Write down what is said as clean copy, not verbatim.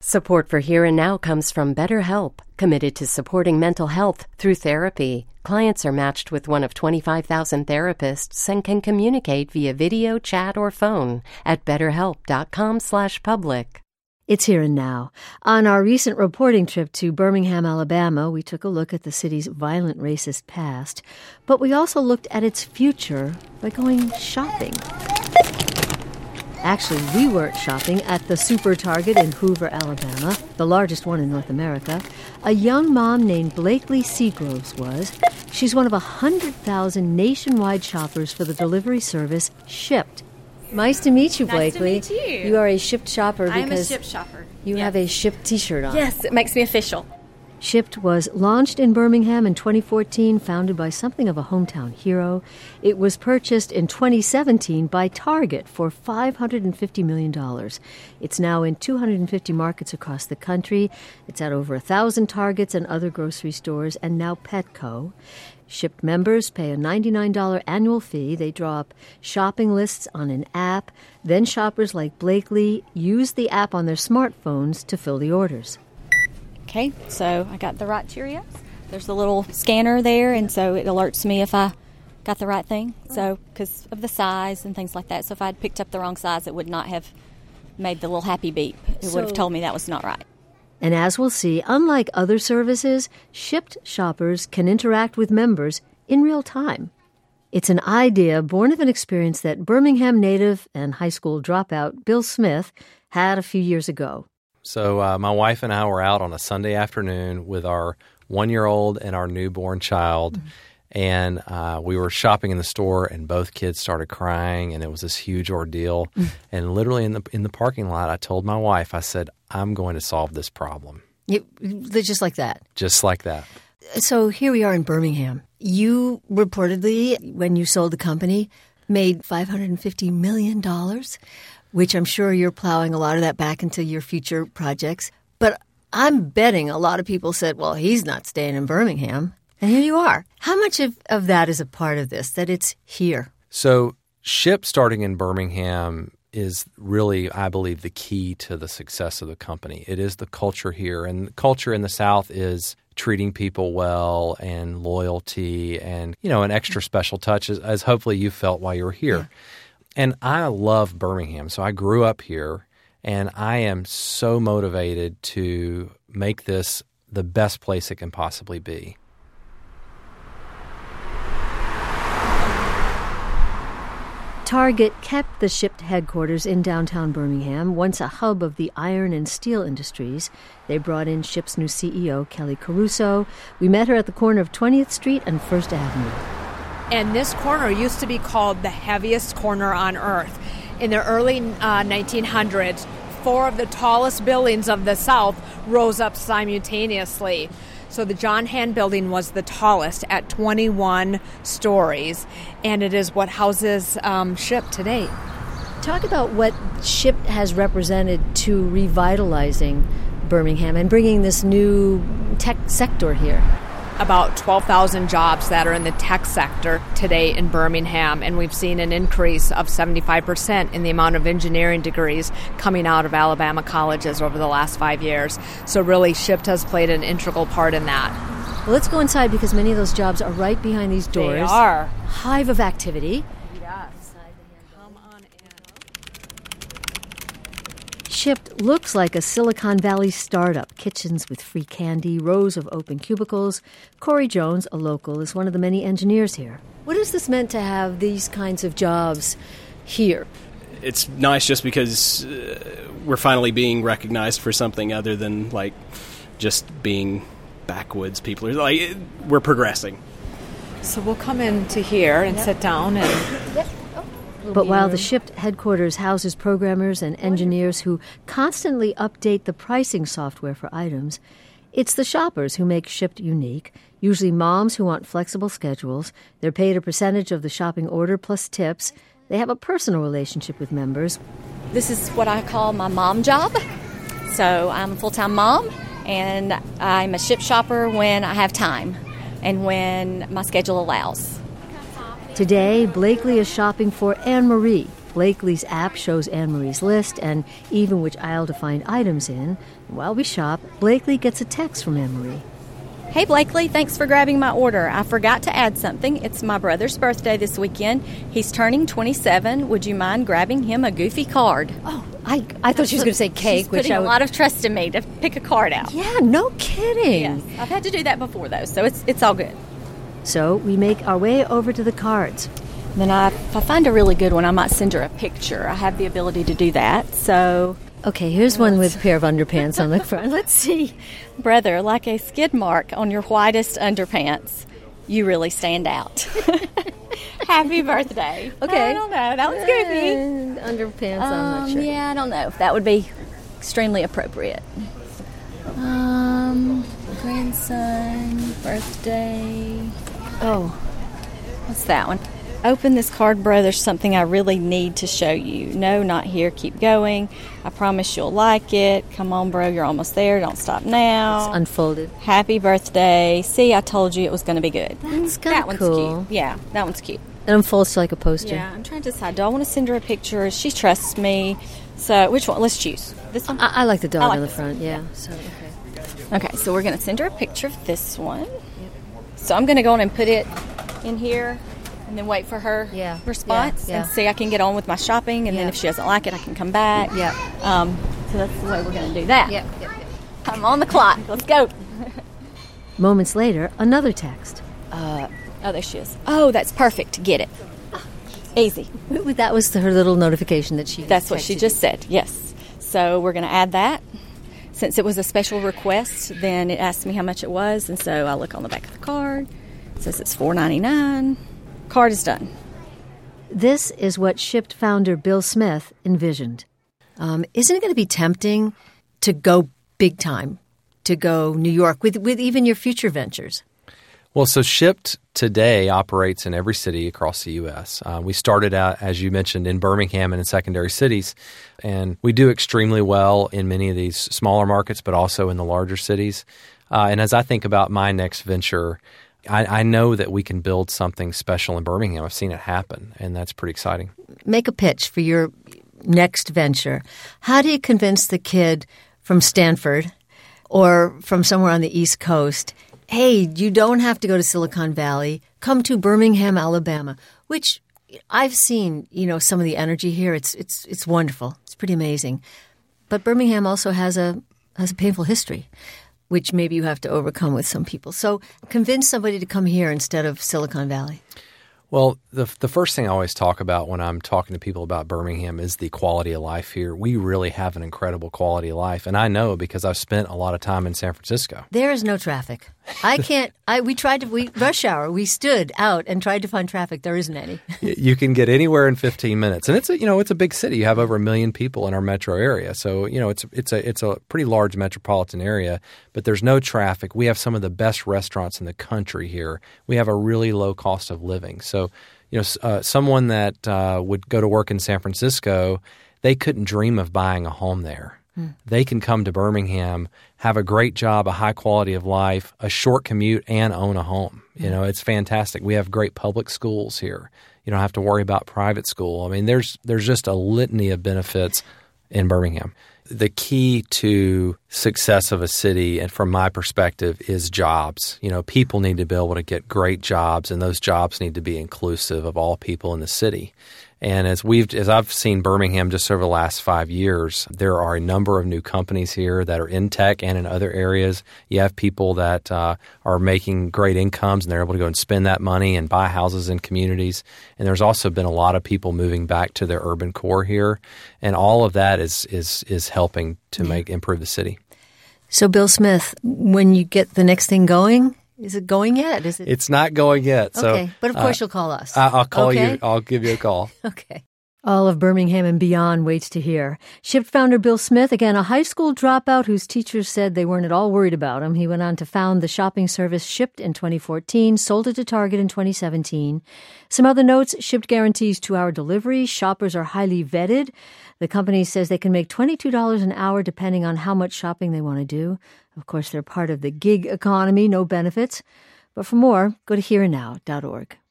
Support for Here and Now comes from BetterHelp, committed to supporting mental health through therapy. Clients are matched with one of 25,000 therapists and can communicate via video, chat, or phone at betterhelp.com/public. It's Here and Now. On our recent reporting trip to Birmingham, Alabama, we took a look at the city's violent racist past, but we also looked at its future by going shopping. Actually, we weren't shopping at the Super Target in Hoover, Alabama, the largest one in North America. A young mom named Blakely Seagroves was. She's one of 100,000 nationwide shoppers for the delivery service Shipt. Nice to meet you, Blakely. Nice to meet you. You are a Shipt shopper because I am a Shipt shopper. You have a Shipt t-shirt on. Yes, it makes me official. Shipt was launched in Birmingham in 2014, founded by something of a hometown hero. It was purchased in 2017 by Target for $550 million. It's now in 250 markets across the country. It's at over 1,000 Targets and other grocery stores, and now Petco. Shipt members pay a $99 annual fee. They draw up shopping lists on an app. Then shoppers like Blakely use the app on their smartphones to fill the orders. Okay, so I got the right Cheerios. There's the little scanner there, and so it alerts me if I got the right thing. So, because of the size and things like that. So if I had picked up the wrong size, it would not have made the little happy beep. It would have told me that was not right. And as we'll see, unlike other services, Shipt shoppers can interact with members in real time. It's an idea born of an experience that Birmingham native and high school dropout Bill Smith had a few years ago. So my wife and I were out on a Sunday afternoon with our 1-year-old and our newborn child, and we were shopping in the store, and both kids started crying, and it was this huge ordeal. And literally in the parking lot, I told my wife, I said, I'm going to solve this problem. Just like that? Just like that. So here we are in Birmingham. You reportedly, when you sold the company, made $550 million, which I'm sure you're plowing a lot of that back into your future projects. But I'm betting a lot of people said, well, he's not staying in Birmingham. And here you are. How much of that is a part of this, that it's here? So Shipt starting in Birmingham is really, I believe, the key to the success of the company. It is the culture here. And the culture in the South is treating people well and loyalty and, an extra special touch, as hopefully you felt while you were here. Yeah. And I love Birmingham, so I grew up here, and I am so motivated to make this the best place it can possibly be. Target kept the Shipt headquarters in downtown Birmingham, once a hub of the iron and steel industries. They brought in Shipt's new CEO, Kelly Caruso. We met her at the corner of 20th Street and 1st Avenue. And this corner used to be called the heaviest corner on Earth. In the early 1900s, 4 of the tallest buildings of the South rose up simultaneously. So the John Hand Building was the tallest at 21 stories, and it is what houses Shipt today. Talk about what Shipt has represented to revitalizing Birmingham and bringing this new tech sector here. About 12,000 jobs that are in the tech sector today in Birmingham, and we've seen an increase of 75% in the amount of engineering degrees coming out of Alabama colleges over the last 5 years. So really, Shipt has played an integral part in that. Well, let's go inside because many of those jobs are right behind these doors. They are. Hive of activity. Yes. Come on in. Shipt looks like a Silicon Valley startup. Kitchens with free candy, rows of open cubicles. Corey Jones, a local, is one of the many engineers here. What has this meant to have these kinds of jobs here? It's nice just because we're finally being recognized for something other than just being backwoods people. We're progressing. So we'll come into here and sit down and... But while the Shipt headquarters houses programmers and engineers who constantly update the pricing software for items, it's the shoppers who make Shipt unique, usually moms who want flexible schedules. They're paid a percentage of the shopping order plus tips. They have a personal relationship with members. This is what I call my mom job. So I'm a full-time mom, and I'm a Shipt shopper when I have time and when my schedule allows. Today, Blakely is shopping for Anne-Marie. Blakely's app shows Anne-Marie's list and even which aisle to find items in. While we shop, Blakely gets a text from Anne-Marie. Hey, Blakely, thanks for grabbing my order. I forgot to add something. It's my brother's birthday this weekend. He's turning 27. Would you mind grabbing him a Goofy card? Oh, I thought she was going to say cake. She's putting a lot of trust in me to pick a card out. Yeah, no kidding. Yes, I've had to do that before, though, so it's all good. So we make our way over to the cards. Then if I find a really good one, I might send her a picture. I have the ability to do that, so... Okay, here's one with a pair of underpants on the front. Let's see. Brother, like a skid mark on your whitest underpants, you really stand out. Happy birthday. Okay. I don't know. That was goofy. Underpants, I'm not sure. Yeah, I don't know if that would be extremely appropriate. Grandson, birthday. Oh, what's that one? Open this card, bro. There's something I really need to show you. No, not here. Keep going. I promise you'll like it. Come on, bro. You're almost there. Don't stop now. It's unfolded. Happy birthday. See, I told you it was going to be good. That's that one's cool. Cute. Yeah, that one's cute. It unfolds to like a poster. Yeah, I'm trying to decide. Do I want to send her a picture? She trusts me. So, which one? Let's choose. This one? I like the dog like on the this front. one. Yeah. So okay. Okay, so we're going to send her a picture of this one. Yep. So I'm going to go on and put it in here. And then wait for her response and see I can get on with my shopping. And then if she doesn't like it, I can come back. Yeah. So that's the way we're going to do that. Yep. I'm on the clock. Let's go. Moments later, another text. Oh, there she is. Oh, that's perfect. Get it. Easy. That was her little notification that she That's what she just said, yes. So we're going to add that. Since it was a special request, then it asked me how much it was. And so I look on the back of the card. It says it's $4.99. Card is done. This is what Shipt founder Bill Smith envisioned. Isn't it going to be tempting to go big time, to go New York with even your future ventures? Well, so Shipt today operates in every city across the U.S. We started out, as you mentioned, in Birmingham and in secondary cities, and we do extremely well in many of these smaller markets, but also in the larger cities. And as I think about my next venture, I know that we can build something special in Birmingham. I've seen it happen, and that's pretty exciting. Make a pitch for your next venture. How do you convince the kid from Stanford or from somewhere on the East Coast, hey, you don't have to go to Silicon Valley. Come to Birmingham, Alabama, which I've seen, some of the energy here. It's wonderful. It's pretty amazing. But Birmingham also has a painful history, which maybe you have to overcome with some people. So convince somebody to come here instead of Silicon Valley. Well, the first thing I always talk about when I'm talking to people about Birmingham is the quality of life here. We really have an incredible quality of life, and I know because I've spent a lot of time in San Francisco. There is no traffic. We rush hour. We stood out and tried to find traffic. There isn't any. You can get anywhere in 15 minutes, and it's a big city. You have over 1 million people in our metro area, so it's a pretty large metropolitan area. But there's no traffic. We have some of the best restaurants in the country here. We have a really low cost of living. So, someone that would go to work in San Francisco, they couldn't dream of buying a home there. They can come to Birmingham, have a great job, a high quality of life, a short commute, and own a home. It's fantastic. We have great public schools here. You don't have to worry about private school. I mean, there's just a litany of benefits in Birmingham. The key to success of a city, and from my perspective, is jobs. People need to be able to get great jobs, and those jobs need to be inclusive of all people in the city. And as I've seen Birmingham just over the last 5 years, there are a number of new companies here that are in tech and in other areas. You have people that are making great incomes, and they're able to go and spend that money and buy houses in communities. And there's also been a lot of people moving back to their urban core here, and all of that is helping to improve the city. So, Bill Smith, when you get the next thing going, is it going yet? It's not going yet. Okay, so, but of course you'll call us. I'll call you. I'll give you a call. Okay. All of Birmingham and beyond waits to hear. Shipt founder Bill Smith, again, a high school dropout whose teachers said they weren't at all worried about him. He went on to found the shopping service Shipt in 2014, sold it to Target in 2017. Some other notes: Shipt guarantees 2-hour delivery. Shoppers are highly vetted. The company says they can make $22 an hour depending on how much shopping they want to do. Of course, they're part of the gig economy, no benefits. But for more, go to hereandnow.org.